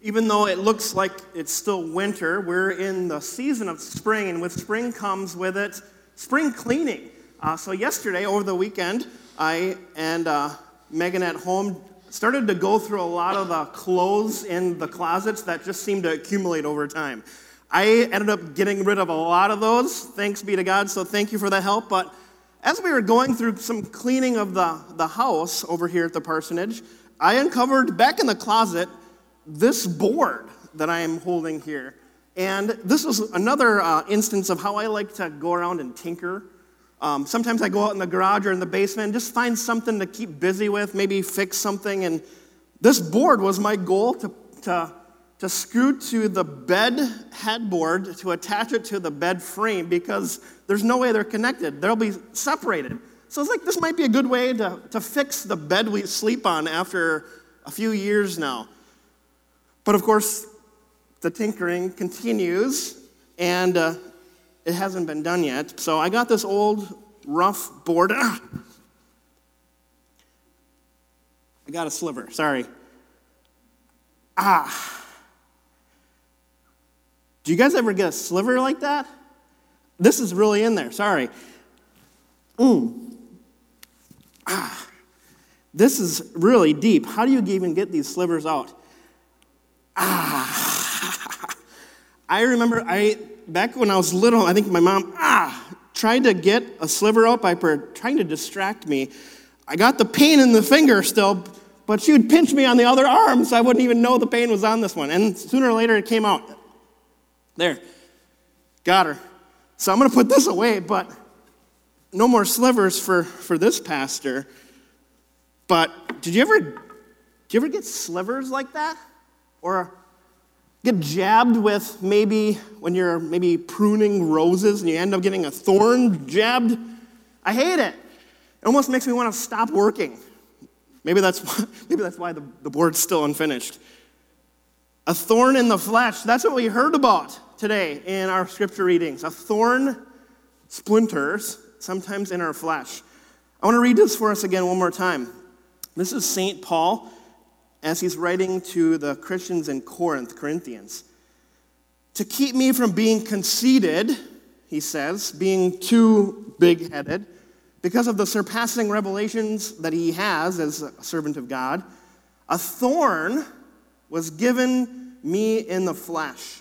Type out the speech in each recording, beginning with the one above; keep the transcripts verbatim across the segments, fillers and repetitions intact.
Even though it looks like it's still winter, we're in the season of spring, and with spring comes with it spring cleaning. Uh, so yesterday, over the weekend, I and uh, Megan at home started to go through a lot of the clothes in the closets that just seemed to accumulate over time. I ended up getting rid of a lot of those, thanks be to God, so thank you for the help. But as we were going through some cleaning of the, the house over here at the parsonage, I uncovered back in the closet this board that I am holding here. And this is another uh, instance of how I like to go around and tinker. Um, sometimes I go out in the garage or in the basement and just find something to keep busy with, maybe fix something. And this board was my goal to, to, to screw to the bed headboard to attach it to the bed frame because there's no way they're connected. They'll be separated. So it's like this might be a good way to, to fix the bed we sleep on after a few years now. But of course, the tinkering continues, and uh, it hasn't been done yet. So I got this old, rough board. Ah! I got a sliver, sorry. Ah. Do you guys ever get a sliver like that? This is really in there, sorry. Mm. Ah. This is really deep. How do you even get these slivers out? Ah, I remember I back when I was little, I think my mom ah tried to get a sliver out by per, trying to distract me. I got the pain in the finger still, but she would pinch me on the other arm so I wouldn't even know the pain was on this one. And sooner or later it came out. There, got her. So I'm going to put this away, but no more slivers for, for this pastor. But did you ever, did you ever get slivers like that? Or get jabbed with maybe when you're maybe pruning roses and you end up getting a thorn jabbed. I hate it. It almost makes me want to stop working. Maybe that's why, maybe that's why the, the board's still unfinished. A thorn in the flesh. That's what we heard about today in our scripture readings. A thorn splinters sometimes in our flesh. I want to read this for us again one more time. This is Saint Paul as he's writing to the Christians in Corinth, Corinthians. To keep me from being conceited, he says, being too big-headed, because of the surpassing revelations that he has as a servant of God, a thorn was given me in the flesh.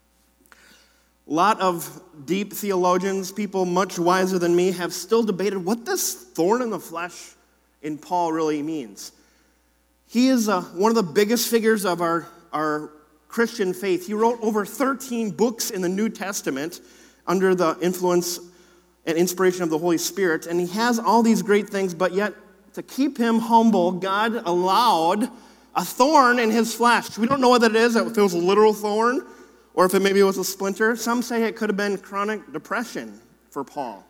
A lot of deep theologians, people much wiser than me, have still debated what this thorn in the flesh in Paul really means. He is uh, one of the biggest figures of our, our Christian faith. He wrote over thirteen books in the New Testament under the influence and inspiration of the Holy Spirit, and he has all these great things, but yet to keep him humble, God allowed a thorn in his flesh. We don't know what that is, if it was a literal thorn, or if it maybe was a splinter. Some say it could have been chronic depression for Paul.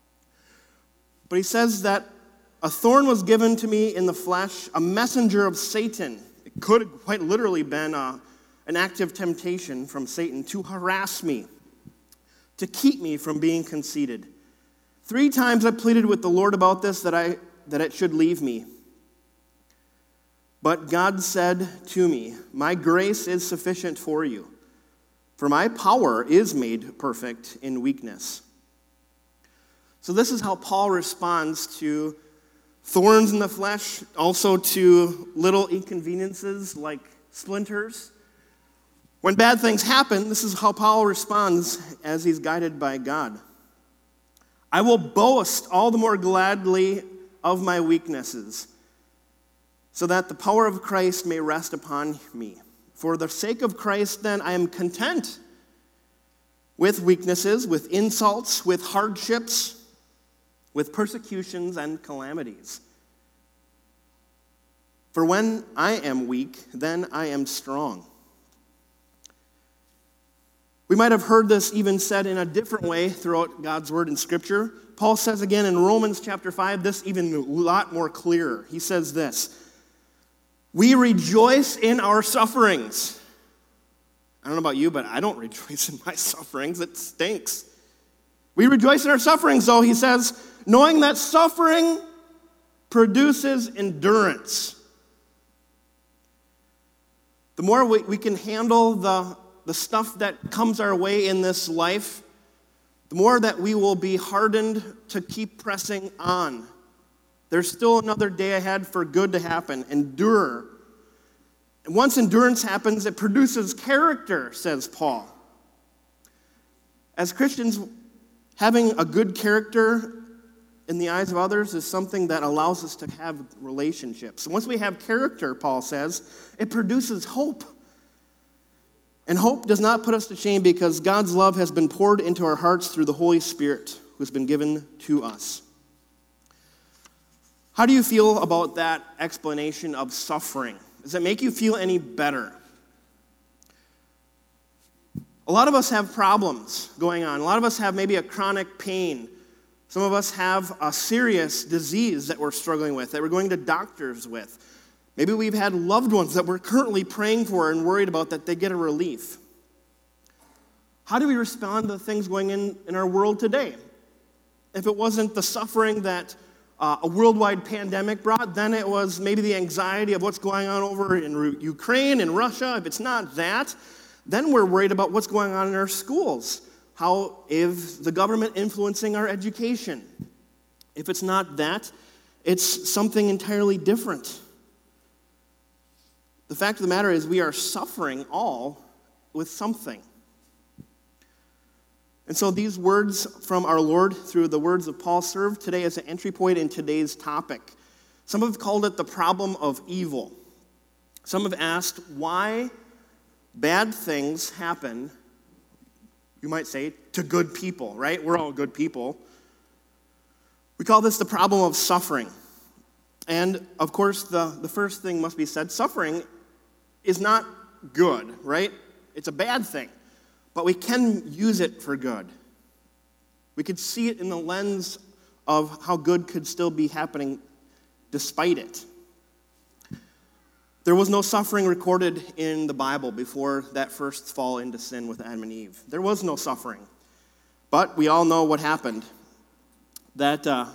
But he says that a thorn was given to me in the flesh, a messenger of Satan. It could have quite literally been uh, an active temptation from Satan to harass me, to keep me from being conceited. Three times I pleaded with the Lord about this, that I that it should leave me. But God said to me, my grace is sufficient for you, for my power is made perfect in weakness. So this is how Paul responds to thorns in the flesh, also to little inconveniences like splinters. When bad things happen, this is how Paul responds as he's guided by God. I will boast all the more gladly of my weaknesses, so that the power of Christ may rest upon me. For the sake of Christ, then, I am content with weaknesses, with insults, with hardships, with persecutions and calamities. For when I am weak, then I am strong. We might have heard this even said in a different way throughout God's word in Scripture. Paul says again in Romans chapter five, this even a lot more clearer. He says this, we rejoice in our sufferings. I don't know about you, but I don't rejoice in my sufferings. It stinks. We rejoice in our sufferings, though, he says, knowing that suffering produces endurance. the more we, we can handle the, the stuff that comes our way in this life, the more that we will be hardened to keep pressing on. There's still another day ahead for good to happen. Endure. And once endurance happens, it produces character, says Paul. As Christians, having a good character in the eyes of others is something that allows us to have relationships. Once we have character, Paul says, it produces hope. And hope does not put us to shame because God's love has been poured into our hearts through the Holy Spirit who has been given to us. How do you feel about that explanation of suffering? Does it make you feel any better? A lot of us have problems going on. A lot of us have maybe a chronic pain. Some of us have a serious disease that we're struggling with, that we're going to doctors with. Maybe we've had loved ones that we're currently praying for and worried about that they get a relief. How do we respond to the things going in in our world today? If it wasn't the suffering that Uh, a worldwide pandemic brought, then it was maybe the anxiety of what's going on over in Ukraine and Russia. If it's not that, then we're worried about what's going on in our schools. How is the government influencing our education? If it's not that, it's something entirely different. The fact of the matter is we are suffering all with something. And so these words from our Lord through the words of Paul serve today as an entry point in today's topic. Some have called it the problem of evil. Some have asked why bad things happen, you might say, to good people, right? We're all good people. We call this the problem of suffering. And, of course, the, the first thing must be said, suffering is not good, right? It's a bad thing. But we can use it for good. We could see it in the lens of how good could still be happening despite it. There was no suffering recorded in the Bible before that first fall into sin with Adam and Eve. There was no suffering. But we all know what happened. That uh,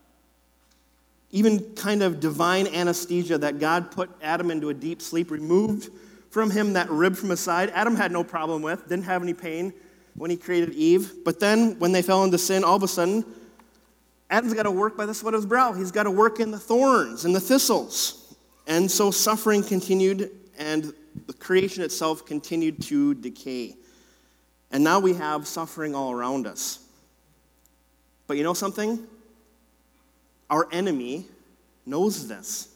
even kind of divine anesthesia that God put Adam into a deep sleep, removed from him that rib from his side, Adam had no problem with, didn't have any pain when he created Eve. But then when they fell into sin, all of a sudden, Adam's got to work by the sweat of his brow. He's got to work in the thorns and the thistles. And so suffering continued, and the creation itself continued to decay. And now we have suffering all around us. But you know something? Our enemy knows this.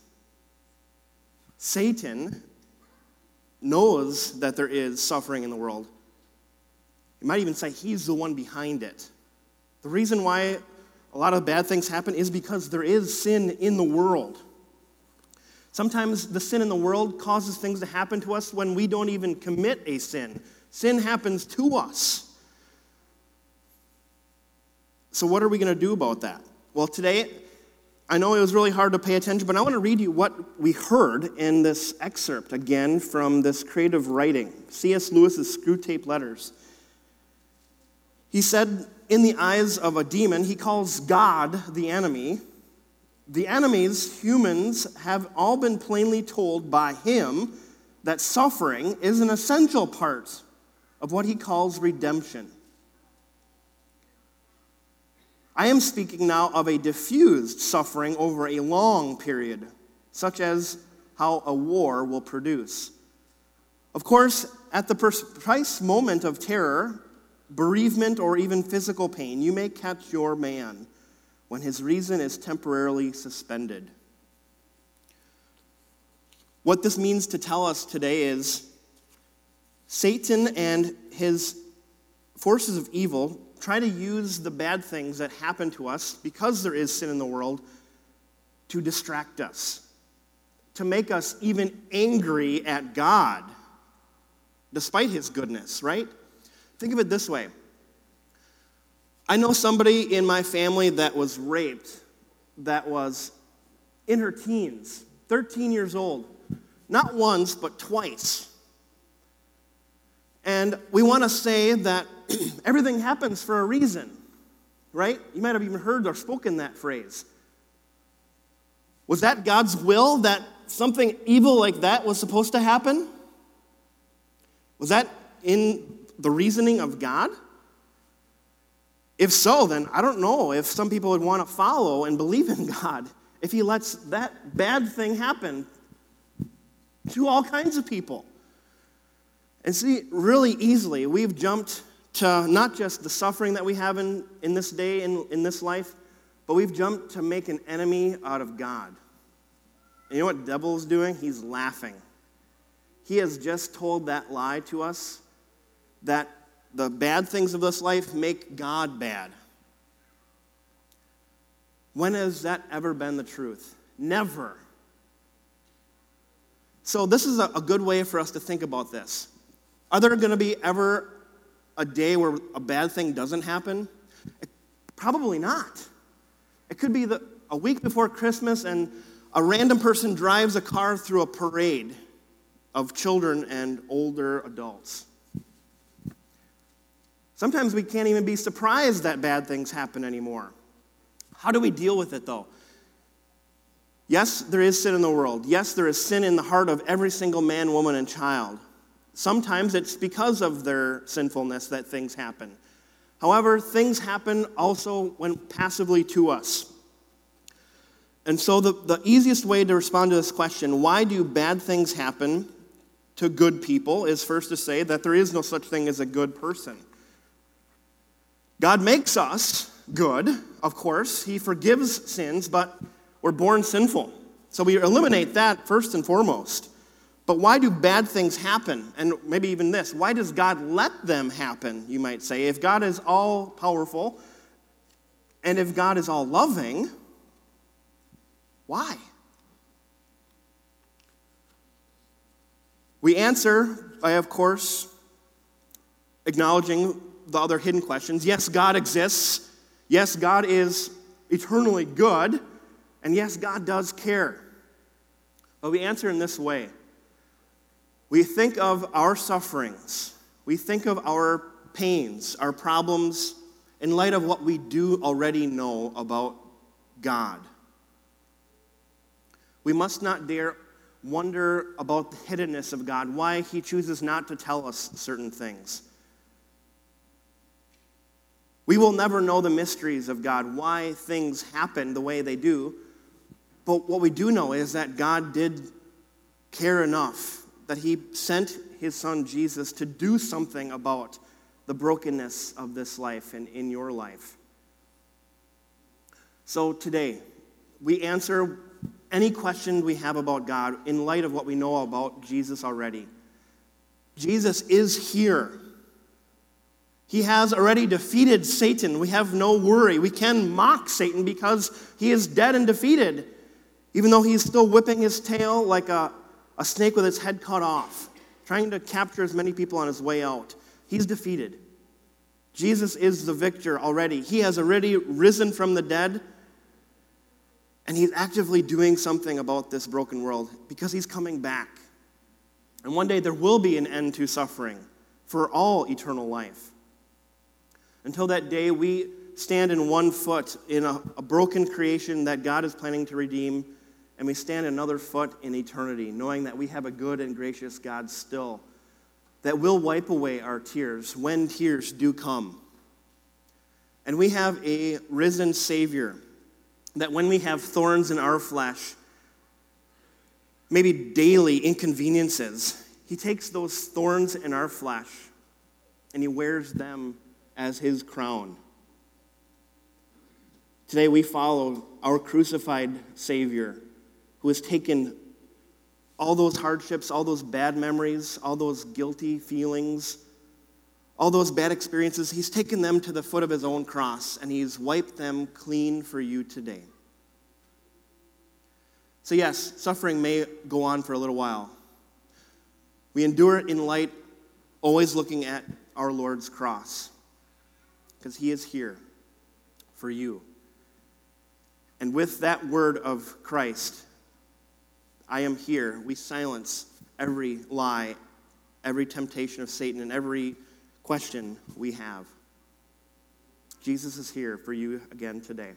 Satan knows that there is suffering in the world. You might even say he's the one behind it. The reason why a lot of bad things happen is because there is sin in the world. Sometimes the sin in the world causes things to happen to us when we don't even commit a sin. Sin happens to us. So what are we going to do about that? Well, today, I know it was really hard to pay attention, but I want to read you what we heard in this excerpt, again, from this creative writing, C S Lewis's Screwtape Letters. He said, in the eyes of a demon, he calls God the enemy. The enemies, humans, have all been plainly told by him that suffering is an essential part of what he calls redemption. I am speaking now of a diffused suffering over a long period, such as how a war will produce. Of course, at the precise moment of terror, bereavement, or even physical pain, you may catch your man when his reason is temporarily suspended. What this means to tell us today is Satan and his forces of evil try to use the bad things that happen to us because there is sin in the world to distract us, to make us even angry at God despite his goodness, right? Think of it this way. I know somebody in my family that was raped, that was in her teens, thirteen years old, not once, but twice. And we want to say that everything happens for a reason, right? You might have even heard or spoken that phrase. Was that God's will that something evil like that was supposed to happen? Was that in the reasoning of God? If so, then I don't know if some people would want to follow and believe in God if he lets that bad thing happen to all kinds of people. And see, really easily, we've jumped to not just the suffering that we have in, in this day, in, in this life, but we've jumped to make an enemy out of God. And you know what the devil is doing? He's laughing. He has just told that lie to us that the bad things of this life make God bad. When has that ever been the truth? Never. So this is a, a good way for us to think about this. Are there going to be ever a day where a bad thing doesn't happen? It, probably not. It could be the, a week before Christmas and a random person drives a car through a parade of children and older adults. Sometimes we can't even be surprised that bad things happen anymore. How do we deal with it, though? Yes, there is sin in the world. Yes, there is sin in the heart of every single man, woman, and child. Sometimes it's because of their sinfulness that things happen. However, things happen also when passively to us. And so the, the easiest way to respond to this question, why do bad things happen to good people, is first to say that there is no such thing as a good person. God makes us good, of course. He forgives sins, but we're born sinful. So we eliminate that first and foremost. But why do bad things happen? And maybe even this, why does God let them happen, you might say? If God is all powerful, and if God is all loving, why? We answer by, of course, acknowledging the other hidden questions. Yes, God exists. Yes, God is eternally good. And yes, God does care. But we answer in this way. We think of our sufferings. We think of our pains, our problems, in light of what we do already know about God. We must not dare wonder about the hiddenness of God, why he chooses not to tell us certain things. We will never know the mysteries of God, why things happen the way they do. But what we do know is that God did care enough that he sent his son Jesus to do something about the brokenness of this life and in your life. So today, we answer any question we have about God in light of what we know about Jesus already. Jesus is here. He has already defeated Satan. We have no worry. We can mock Satan because he is dead and defeated, even though he's still whipping his tail like a, a snake with its head cut off, trying to capture as many people on his way out. He's defeated. Jesus is the victor already. He has already risen from the dead, and he's actively doing something about this broken world because he's coming back. And one day there will be an end to suffering for all eternal life. Until that day, we stand in one foot in a, a broken creation that God is planning to redeem, and we stand another foot in eternity, knowing that we have a good and gracious God still that will wipe away our tears when tears do come. And we have a risen Savior that when we have thorns in our flesh, maybe daily inconveniences, he takes those thorns in our flesh and he wears them as his crown. Today we follow our crucified Savior who has taken all those hardships, all those bad memories, all those guilty feelings, all those bad experiences. He's taken them to the foot of his own cross and he's wiped them clean for you today. So yes, suffering may go on for a little while. We endure it in light, always looking at our Lord's cross, because he is here for you. And with that word of Christ, I am here, we silence every lie, every temptation of Satan, and every question we have. Jesus is here for you again today.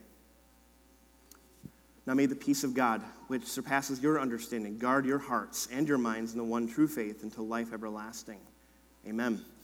Now may the peace of God, which surpasses your understanding, guard your hearts and your minds in the one true faith until life everlasting. Amen.